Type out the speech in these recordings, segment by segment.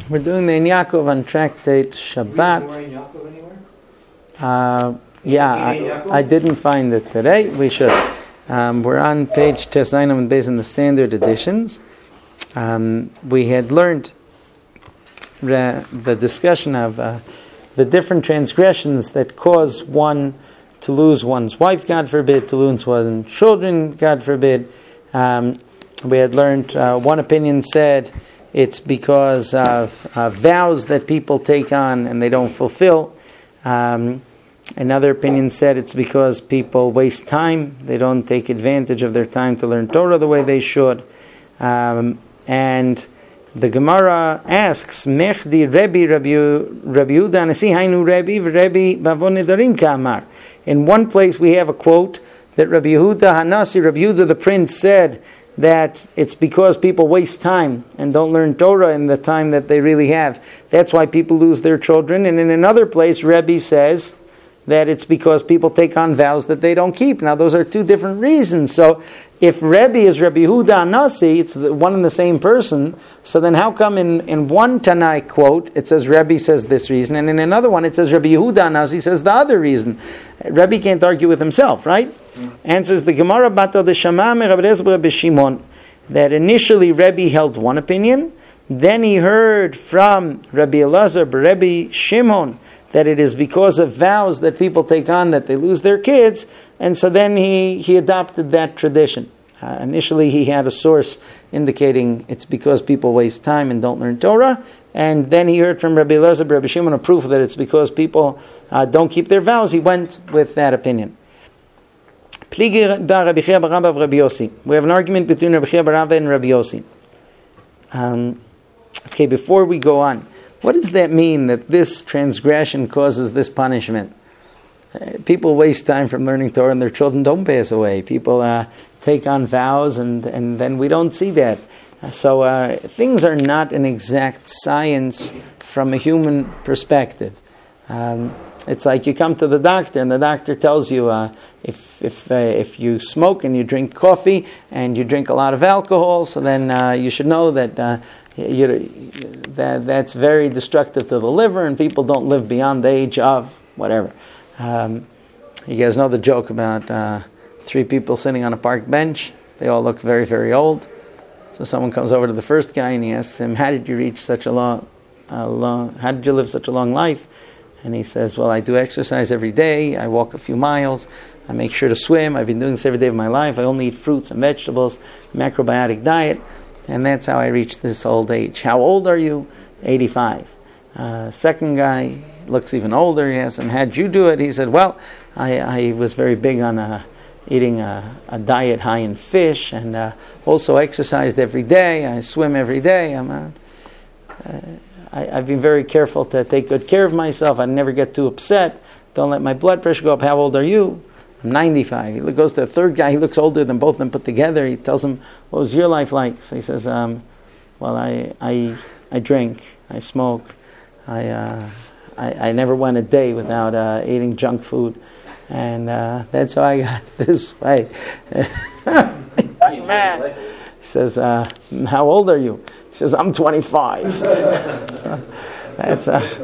We're doing the Ein Yaakov on Tractate Shabbat. I didn't find it today. We should. We're on page Tesainam based on the standard editions. We had learned the discussion of the different transgressions that cause one to lose one's wife, God forbid, to lose one's children, God forbid. We had learned one opinion said it's because of vows that people take on and they don't fulfill. Another opinion said it's because people waste time. They don't take advantage of their time to learn Torah the way they should. And the Gemara asks, Mechdi Rabbi Yehuda Nasi Hainu Rabbi Bavon Nedarim Kamar. In one place we have a quote that Rabbi Yehuda Hanasi, Rabbi Yehuda the Prince, said that it's because people waste time and don't learn Torah in the time that they really have. That's why people lose their children. And in another place, Rebbe says that it's because people take on vows that they don't keep. Now, those are two different reasons. So, if Rebbe is Rabbi Yehuda Nasi, it's one and the same person. So then how come in one Tanai quote, it says Rebbe says this reason, and in another one it says Rabbi Yehuda Nasi says the other reason? Rebbe can't argue with himself, right? Answers the Gemara, Batal de Shamam Rabbi Ezra B'Shimon, that initially Rebbe held one opinion, then he heard from Rabbi Elazar Rabbi Shimon that it is because of vows that people take on that they lose their kids, and so then he adopted that tradition. Initially he had a source indicating it's because people waste time and don't learn Torah, and then he heard from Rabbi Elazar Rabbi Shimon a proof that it's because people don't keep their vows. He went with that opinion. We have an argument between Rabbi Chia bar Rava and Rabbi Yossi. Okay, before we go on, what does that mean that this transgression causes this punishment? People waste time from learning Torah and their children don't pass away. People take on vows and then we don't see that. So things are not an exact science from a human perspective. It's like you come to the doctor and the doctor tells you if you smoke and you drink coffee and you drink a lot of alcohol, so then you should know that that's very destructive to the liver and people don't live beyond the age of whatever. You guys know the joke about 3 people sitting on a park bench. They all look very, very old. So someone comes over to the first guy and he asks him, how did you reach such a how did you live such a long life? And he says, well, I do exercise every day. I walk a few miles. I make sure to swim. I've been doing this every day of my life. I only eat fruits and vegetables, macrobiotic diet. And that's how I reached this old age. How old are you? 85. Second guy looks even older. He asks him, how'd you do it? He said, well, I was very big on eating a diet high in fish and also exercised every day. I swim every day. I've been very careful to take good care of myself. I never get too upset. Don't let my blood pressure go up. How old are you? I'm 95. He goes to the third guy. He looks older than both of them put together. He tells him, what was your life like? So he says, well, I drink. I smoke. I never went a day without eating junk food. And that's how I got this way. Man. He says, how old are you? He says, I'm 25. So that's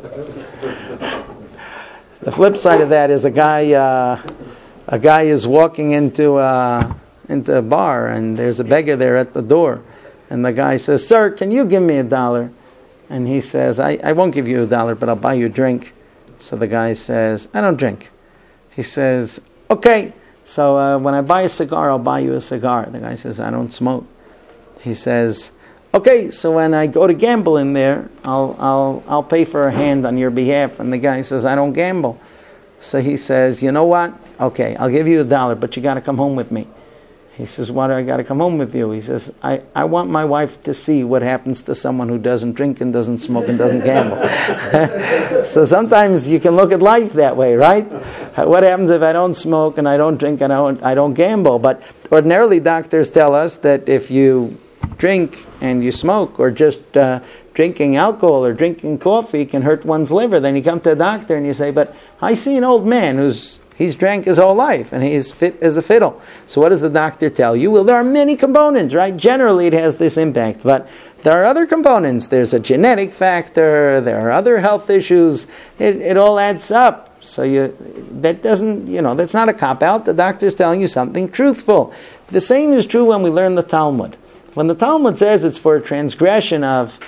the flip side of that is a guy is walking into a bar and there's a beggar there at the door, and the guy says, sir, can you give me $1? And he says, I won't give you $1, but I'll buy you a drink. So the guy says, I don't drink. He says, okay, so when I buy a cigar, I'll buy you a cigar. The guy says, I don't smoke. He says, okay, so when I go to gamble in there, I'll pay for a hand on your behalf. And the guy says, I don't gamble. So he says, you know what? Okay, I'll give you $1, but you got to come home with me. He says, why do I got to come home with you? He says, I want my wife to see what happens to someone who doesn't drink and doesn't smoke and doesn't gamble. So sometimes you can look at life that way, right? What happens if I don't smoke and I don't drink and I don't gamble? But ordinarily doctors tell us that if you drink and you smoke, or just drinking alcohol or drinking coffee can hurt one's liver, then you come to a doctor and you say, but I see an old man he's drank his whole life and he's fit as a fiddle. So what does the doctor tell you? Well, there are many components, right? Generally it has this impact, but There are other components. There's a genetic factor. There are other health issues. It all adds up. So that's not a cop-out. The doctor's telling you something truthful. The same is true when we learn the Talmud. When the Talmud says it's for a transgression of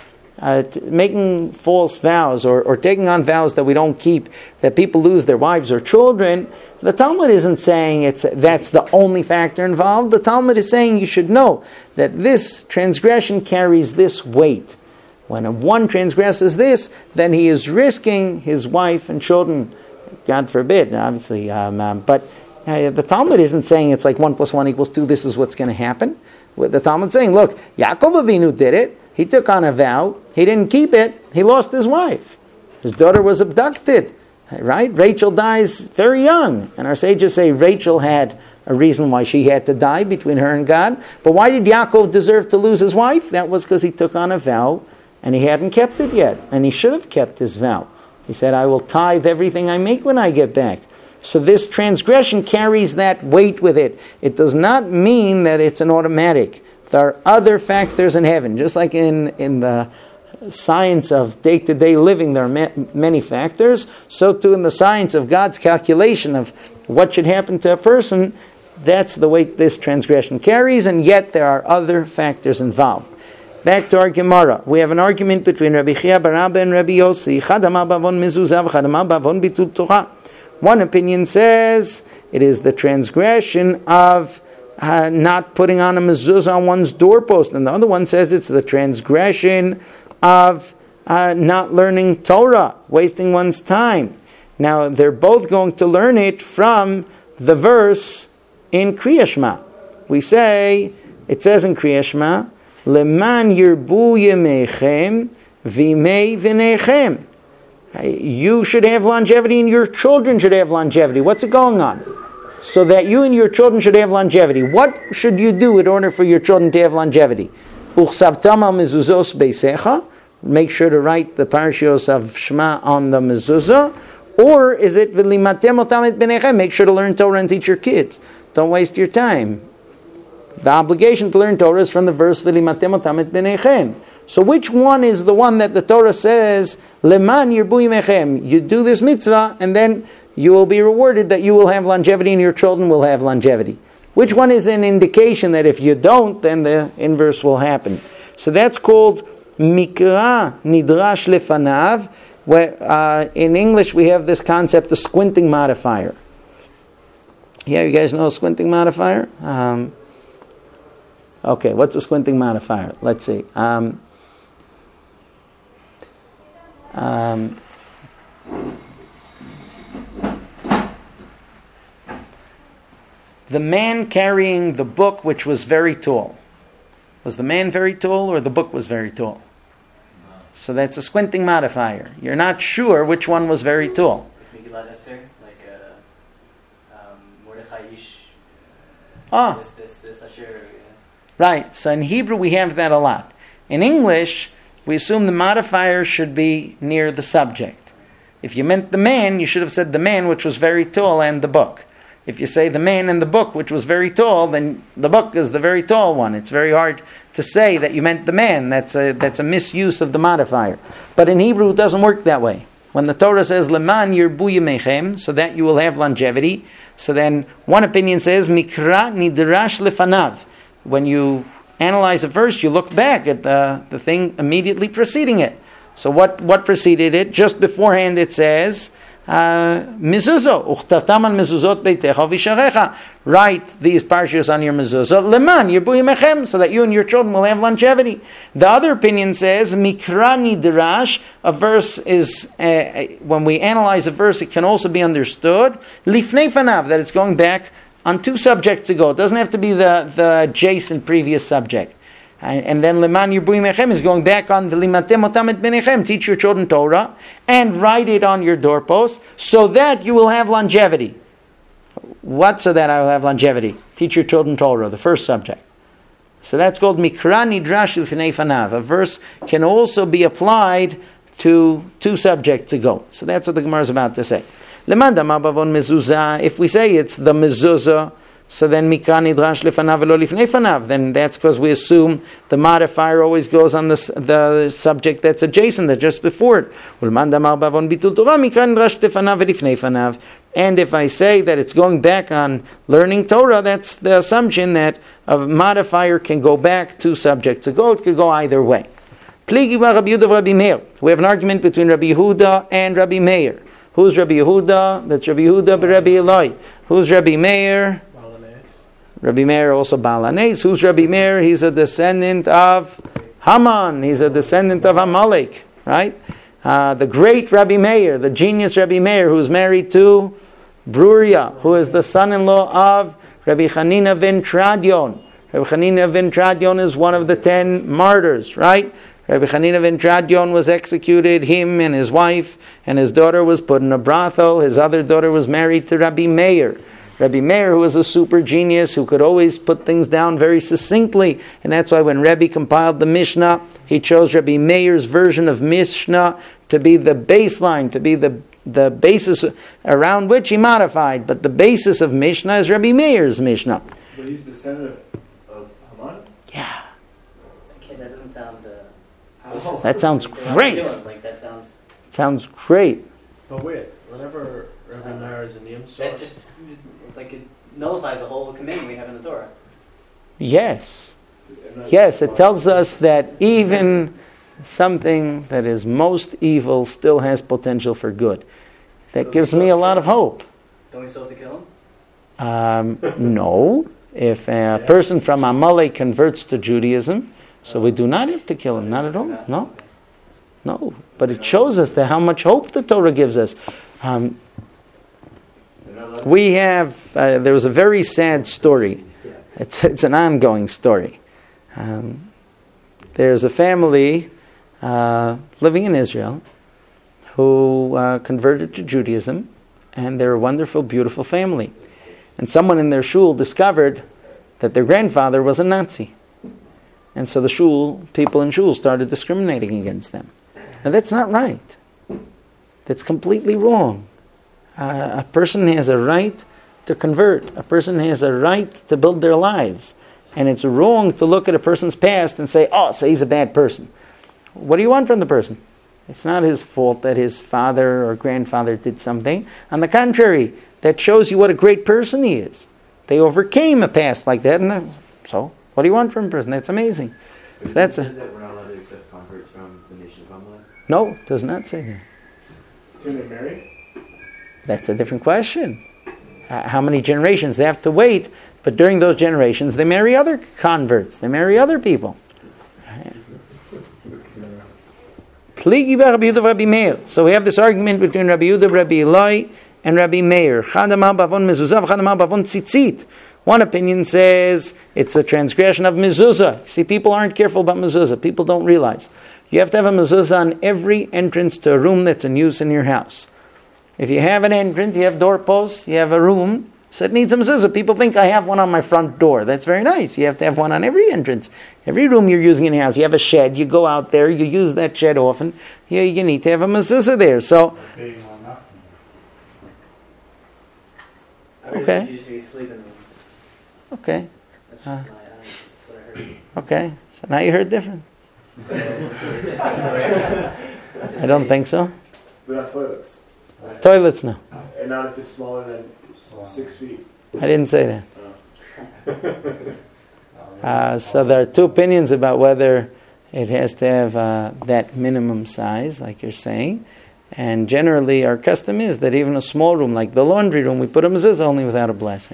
making false vows or taking on vows that we don't keep, that people lose their wives or children, the Talmud isn't saying that's the only factor involved. The Talmud is saying you should know that this transgression carries this weight. When one transgresses this, then he is risking his wife and children. God forbid, obviously. But the Talmud isn't saying it's like 1 + 1 = 2, this is what's going to happen. The Talmud's saying, look, Yaakov Avinu did it. He took on a vow. He didn't keep it. He lost his wife. His daughter was abducted. Right? Rachel dies very young. And our sages say Rachel had a reason why she had to die between her and God. But why did Yaakov deserve to lose his wife? That was because he took on a vow and he hadn't kept it yet. And he should have kept his vow. He said, I will tithe everything I make when I get back. So this transgression carries that weight with it. It does not mean that it's an automatic. There are other factors in heaven. Just like in the science of day-to-day living, there are many factors. So too in the science of God's calculation of what should happen to a person, that's the weight this transgression carries, and yet there are other factors involved. Back to our Gemara. We have an argument between Rabbi Chia bar Abba and Rabbi Yossi. Chad amar b'avon mezuzah v'chad amar b'avon bitul Torah. One opinion says it is the transgression of not putting on a mezuzah on one's doorpost, and the other one says it's the transgression of not learning Torah, wasting one's time. Now, they're both going to learn it from the verse in Kriya Shema. We say, it says in Kriya Shema, Leman yirbu yemechem v'imei v'nechem. You should have longevity and your children should have longevity. What's it going on? So that you and your children should have longevity. What should you do in order for your children to have longevity? Uchsavtam al mezuzos beisecha. Make sure to write the parashiyos of Shema on the mezuzah. Or is it v'limatem otam et benechem? Make sure to learn Torah and teach your kids. Don't waste your time. The obligation to learn Torah is from the verse v'limatem otam et benechem. So which one is the one that the Torah says, Leman yirbu yemechem? You do this mitzvah and then you will be rewarded that you will have longevity and your children will have longevity. Which one is an indication that if you don't, then the inverse will happen? So that's called Mikra Nidrash Lefanav. Where, in English we have this concept of squinting modifier. Yeah, you guys know squinting modifier? Okay, what's a squinting modifier? Let's see. The man carrying the book which was very tall. Was the man very tall or the book was very tall? So that's a squinting modifier. You're not sure which one was very tall. Megillat Esther, like Mordechai Ish. This Asher. Right. So in Hebrew we have that a lot. In English, we assume the modifier should be near the subject. If you meant the man, you should have said the man which was very tall and the book. If you say the man and the book which was very tall, then the book is the very tall one. It's very hard to say that you meant the man. That's a misuse of the modifier. But in Hebrew it doesn't work that way. When the Torah says Leman yirbu yemechem, so that you will have longevity, so then one opinion says Mikra nidrash lefanav. When you analyze a verse, you look back at the thing immediately preceding it. So what preceded it? Just beforehand it says mezuzah, uchtavtam al mezuzot beitecha v'sharecha. Write these parshas on your mezuzah, leman yirbu yemechem, so that you and your children will have longevity. The other opinion says mikra nidrash. A verse is when we analyze a verse, it can also be understood lifnei fanav, that it's going back on two subjects ago. It doesn't have to be the adjacent previous subject. And then Leman Yirbu Yemechem is going back on the Limatem Otam et Benechem. Teach your children Torah and write it on your doorpost so that you will have longevity. What so that I will have longevity? Teach your children Torah, the first subject. So that's called Mikra Nidrash L'Fnei Fanav. A verse can also be applied to two subjects ago. So that's what the Gemara is about to say. If we say it's the mezuzah, So then Mikra Nidrash Lefanav Velo Lifnei Fanav. Then that's because we assume the modifier always goes on the subject that's adjacent, that's just before it. Ulman Damar Bavon Bitul Torah Mikra Nidrash Lefanav Velifnei Fanav. And if I say that it's going back on learning Torah, that's the assumption that a modifier can go back to subjects ago. It could go either way. We have an argument between Rabbi Yehuda and Rabbi Meir. Who's Rabbi Yehuda? That's Rabbi Yehuda Rabbi Eloi. Who's Rabbi Meir? Rabbi Meir also Baal Hanes. Who's Rabbi Meir? He's a descendant of Haman. He's a descendant of Amalek, right? The great Rabbi Meir, the genius Rabbi Meir, who's married to Bruria, who is the son-in-law of Rabbi Chanina ben Tradion. Rabbi Chanina ben Tradion is one of the 10 martyrs, right? Rabbi Chanina ben Tradion was executed, him and his wife, and his daughter was put in a brothel. His other daughter was married to Rabbi Meir. Rabbi Meir, who was a super genius, who could always put things down very succinctly, and that's why when Rebbe compiled the Mishnah, he chose Rabbi Meir's version of Mishnah to be the baseline, to be the basis around which he modified. But the basis of Mishnah is Rabbi Meir's Mishnah. But he's descendant of Haman? Yeah. Okay, that doesn't sound... That sounds great. Like, that sounds great. But wait, whenever Rabbi Meir is a name that source... just, it's like it nullifies the whole commandment we have in the Torah. Yes. Yes, it tells us that even something that is most evil still has potential for good. That gives me a lot of hope. Don't we still have to kill him? No. If a person from Amalek converts to Judaism, so we do not have to kill him, not at all. No. But it shows us that how much hope the Torah gives us. We have, there was a very sad story. It's an ongoing story. There's a family living in Israel who converted to Judaism, and they're a wonderful, beautiful family. And someone in their shul discovered that their grandfather was a Nazi. And so the people in shul started discriminating against them. Now that's not right. That's completely wrong. A person has a right to convert. A person has a right to build their lives. And it's wrong to look at a person's past and say, oh, so he's a bad person. What do you want from the person? It's not his fault that his father or grandfather did something. On the contrary, that shows you what a great person he is. They overcame a past like that, and so what do you want from a person? That's amazing. So that's that we're not allowed to accept converts from the nation of Amalek? No, it does not say that. Can they marry? That's a different question. How many generations they have to wait? But during those generations, they marry other converts. They marry other people. So we have this argument between Rabbi Yehuda, Rabbi Eloi, and Rabbi Meir. One opinion says it's a transgression of mezuzah. See, people aren't careful about mezuzah. People don't realize. You have to have a mezuzah on every entrance to a room that's in use in your house. If you have an entrance, you have doorposts, you have a room, so it needs a mezuzah. People think I have one on my front door. That's very nice. You have to have one on every entrance. Every room you're using in your house. You have a shed, you go out there, you use that shed often. You need to have a mezuzah there. So, okay. Usually sleep in the room. Okay. That's what I heard. Okay. So now you heard different. I don't think so. We have toilets. Toilets, no. And not if it's smaller than 6 feet. I didn't say that. So there are two opinions about whether it has to have that minimum size, like you're saying. And generally, our custom is that even a small room, like the laundry room, we put a mezuzah only without a blessing.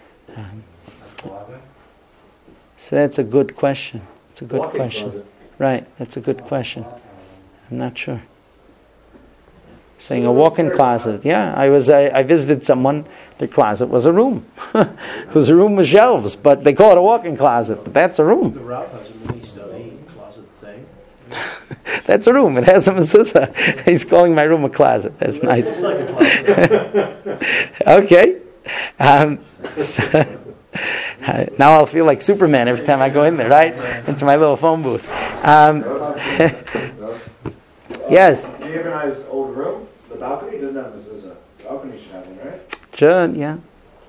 So that's a good question. It's a good question. Closet. Right, that's a good question. I'm not sure. Saying a walk-in closet. Yeah, I visited someone. Their closet was a room. It was a room with shelves, but they call it a walk-in closet. But that's a room. The Ralph has a mini study closet thing. That's a room. It has a mezuzah. He's calling my room a closet. That's nice. Looks like a closet. Okay. Now I'll feel like Superman every time I go in there, right? Into my little phone booth. Yes. Do you have a nice old room? The balcony doesn't have mezuzah. The balcony should have one, right? Should, yeah.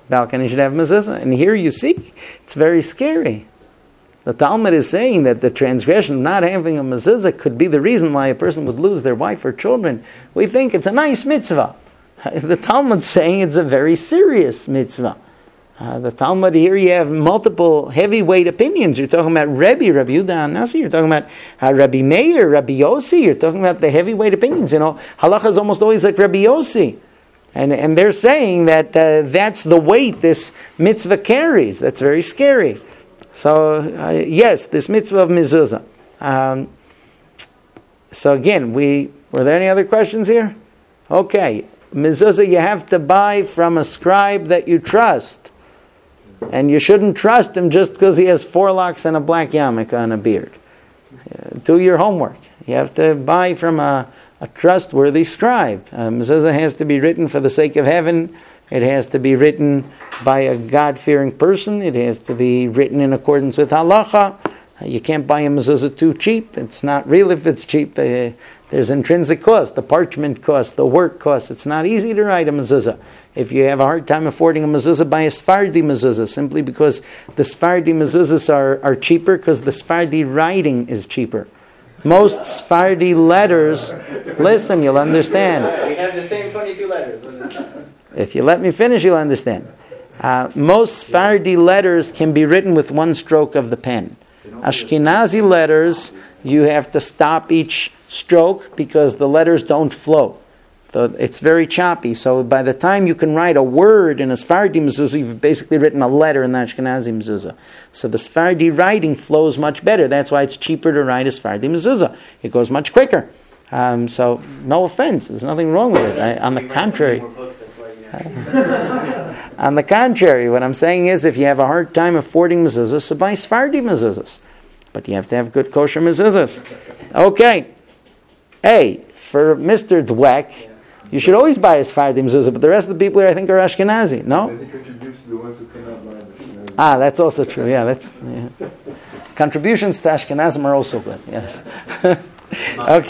balcony should have mezuzah. And here you see, it's very scary. The Talmud is saying that the transgression of not having a mezuzah could be the reason why a person would lose their wife or children. We think it's a nice mitzvah. The Talmud's saying it's a very serious mitzvah. The Talmud here, you have multiple heavyweight opinions. You're talking about Rabbi Yehuda HaNasi. You're talking about Rabbi Meir, Rabbi Yossi. You're talking about the heavyweight opinions. Halacha is almost always like Rabbi Yossi. And they're saying that that's the weight this mitzvah carries. That's very scary. So, yes, this mitzvah of mezuzah. So again, were there any other questions here? Okay. Mezuzah you have to buy from a scribe that you trust. And you shouldn't trust him just because he has 4 locks and a black yarmulke and a beard. Do your homework. You have to buy from a trustworthy scribe. Mezuzah has to be written for the sake of heaven. It has to be written by a God-fearing person. It has to be written in accordance with halacha. You can't buy a mezuzah too cheap. It's not real if it's cheap. There's intrinsic cost, the parchment cost, the work cost. It's not easy to write a mezuzah. If you have a hard time affording a mezuzah, buy a Sephardi mezuzah, simply because the Sephardi mezuzahs are cheaper, because the Sephardi writing is cheaper. Most Sephardi letters, listen, you'll understand. We have the same 22 letters. If you let me finish, you'll understand. Most Sephardi letters can be written with one stroke of the pen. Ashkenazi letters, you have to stop each stroke because the letters don't flow. So it's very choppy. So by the time you can write a word in a Sephardi mezuzah, you've basically written a letter in the Ashkenazi mezuzah. So the Sephardi writing flows much better. That's why it's cheaper to write a Sephardi mezuzah. It goes much quicker. So no offense, there's nothing wrong with it. On the contrary. On the contrary, what I'm saying is if you have a hard time affording mezuzahs, so buy Sephardi mezuzahs. But you have to have good kosher mezuzahs. Okay. Hey, for Mr. Dweck, you should always buy a Sephardi mezuzah, but the rest of the people here I think are Ashkenazi. No? They contribute to the ones who cannot buy the That's also true. Yeah, contributions to Ashkenazim are also good. Yes. Okay.